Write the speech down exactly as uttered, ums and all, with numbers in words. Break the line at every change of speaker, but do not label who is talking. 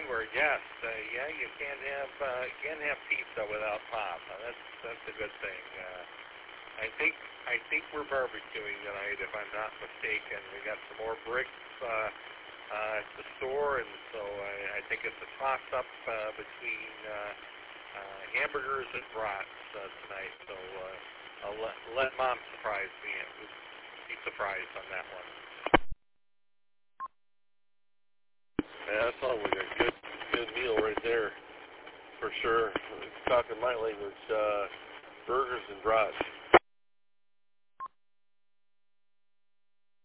onward, yes. Uh, yeah, you can't have uh, can't have pizza without pop. Uh, that's that's a good thing. Uh, I think I think we're barbecuing tonight, if I'm not mistaken. We got some more bricks uh, uh, at the store, and so I, I think it's a toss-up uh, between uh, uh, hamburgers and brats uh, tonight. So uh, I'll let, let Mom surprise me. Be surprised on that one.
Yeah, that sounds like a good, good meal right there, for sure. Talking my language, uh, burgers and brats.